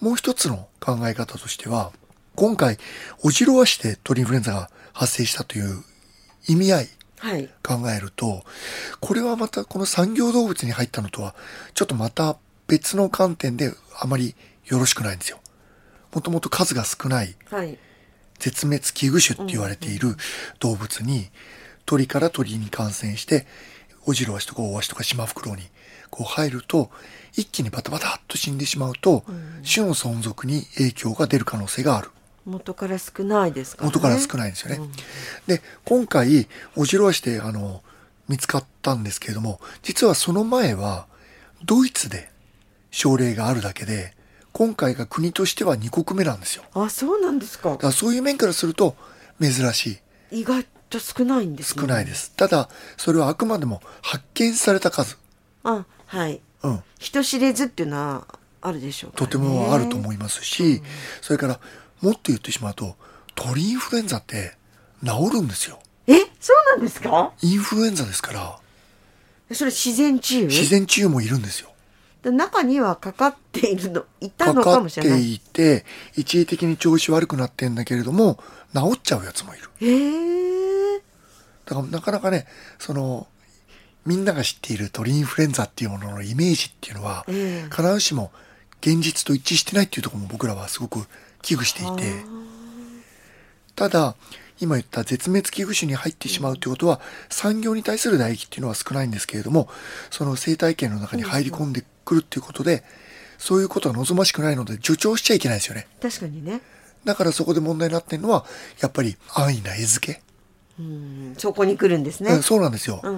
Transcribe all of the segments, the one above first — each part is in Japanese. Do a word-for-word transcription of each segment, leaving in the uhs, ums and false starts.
もう一つの考え方としては、今回オジロワシで鳥インフルエンザが発生したという意味合い考えると、はい、これはまたこの産業動物に入ったのとはちょっとまた別の観点であまりよろしくないんですよ。もともと数が少ない、はい、絶滅危惧種って言われている動物に、鳥から鳥に感染してオジロワシとかオオワシとかシマフクロウにこう入ると一気にバタバタっと死んでしまうと、うん、種の存続に影響が出る可能性がある。 元から少ないですからね。 元から少ないんですよね。うん、で今回オジロワシであの見つかったんですけれども、実はその前はドイツで症例があるだけで、今回が国としてはにこくめなんですよ。 あ、そうなんですか。 だからそういう面からすると珍しい。 意外と少ないんですね。 少ないです。ただそれはあくまでも発見された数。 あ、はい。うん。人知れずっていうのはあるでしょうかね。 とてもあると思いますし、うん、それからもっと言ってしまうと鳥インフルエンザって治るんですよ。 え、そうなんですか？ インフルエンザですから。 それ自然治癒？ 自然治癒もいるんですよ。 中にはかかっているのいたのかもしれない。 かかっていて一時的に調子悪くなってんだけれども治っちゃうやつもいる。 へえ。 だからなかなかね、そのみんなが知っている鳥インフルエンザっていうもののイメージっていうのは、えー、必ずしも現実と一致してないっていうところも僕らはすごく危惧していて、ただ今言った絶滅危惧種に入ってしまうということは、うん、産業に対する打撃っていうのは少ないんですけれども、その生態系の中に入り込んでくるっていうことで、うん、そういうことは望ましくないので助長しちゃいけないですよね。 確かにね。 だからそこで問題になってるのはやっぱり安易な餌付け。 うん、そこに来るんですね。 うん、そうなんですよ、うん、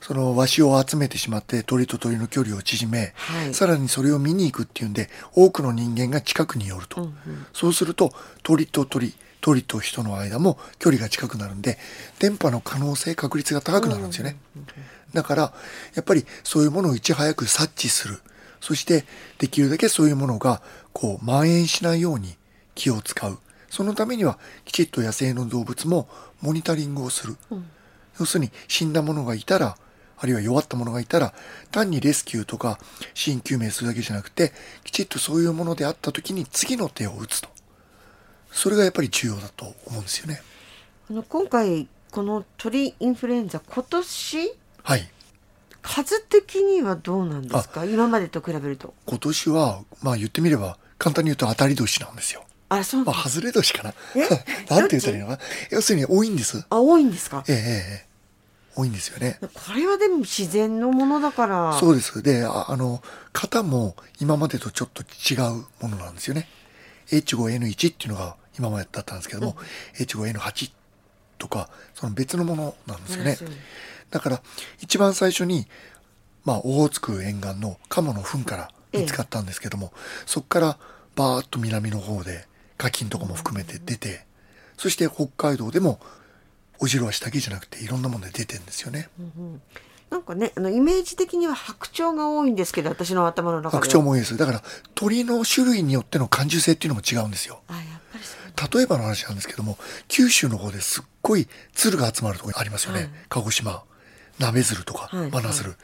そのワシを集めてしまって鳥と鳥の距離を縮め、はい、さらにそれを見に行くっていうんで多くの人間が近くに寄ると、うんうん、そうすると鳥と鳥鳥と人の間も距離が近くなるんで電波の可能性確率が高くなるんですよね、うんうんうん、だからやっぱりそういうものをいち早く察知する、そしてできるだけそういうものがこう蔓延しないように気を使う。そのためにはきちっと野生の動物もモニタリングをする、うん、要するに死んだものがいたらあるいは弱ったものがいたら単にレスキューとか死因究明するだけじゃなくてきちっとそういうものであった時に次の手を打つと、それがやっぱり重要だと思うんですよね。 あの今回この鳥インフルエンザ今年、 はい、 数的にはどうなんですか？今までと比べると。 今年はまあ言ってみれば簡単に言うと当たり年なんですよ。 あ、そうまあ、外れ年かな。なんて言ったらいいのかな。要するに多いんです。 あ、多いんですか。 ええええ、多いんですよね。 これはでも自然のものだから。 そうです。で、あ、あの型も今までとちょっと違うものなんですよね。エイチファイブエヌワン っていうのが今までだったんですけども、うん、エイチファイブエヌワン とかその別のものなんですよね。だから一番最初にまあオホーツク沿岸のカモの糞から見つかったんですけども、ええ、そこからバーッと南の方でカキンとかも含めて出て、そして北海道でもオジロワシだけじゃなくていろんなもので出てるんですよね、 うんうん、なんかね、あのイメージ的には白鳥が多いんですけど、私の頭の中では白鳥も多いです。だから鳥の種類によっての感受性っていうのも違うんですよ。 あ、やっぱりそう。 例えばの話なんですけども、九州の方ですっごい鶴が集まるところありますよね、はい、鹿児島ナベヅルとかマナヅル、はい、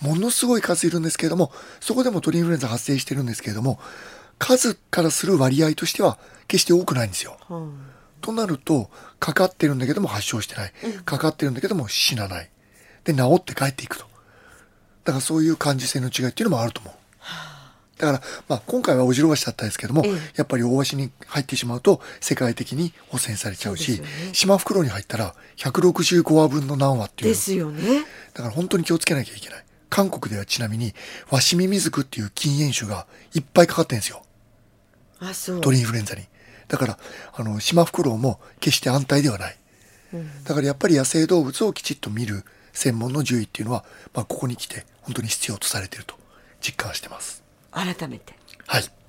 ものすごい数いるんですけれども、そこでも鳥インフルエンザ発生してるんですけれども、数からする割合としては決して多くないんですよ、うん、となるとかかってるんだけども発症してない、うん、かかってるんだけども死なないで治って帰っていくと。だからそういう感受性の違いっていうのもあると思う。だから、まあ、今回はオジロワシだったんですけども、ええ、やっぱりオオワシに入ってしまうと世界的に汚染されちゃうし、ね、シマフクロウに入ったらひゃくろくじゅうごわぶんの何羽っていうですよね。 だから本当に気をつけなきゃいけない。韓国ではちなみにワシミミズクっていう禁煙種がいっぱいかかってるんですよ。 あ、そう。 鳥インフルエンザに。だからあのシマフクロウも決して安泰ではない、うん、だからやっぱり野生動物をきちっと見る専門の獣医っていうのは、まあ、ここに来て本当に必要とされていると実感してます。 改めて。 はい。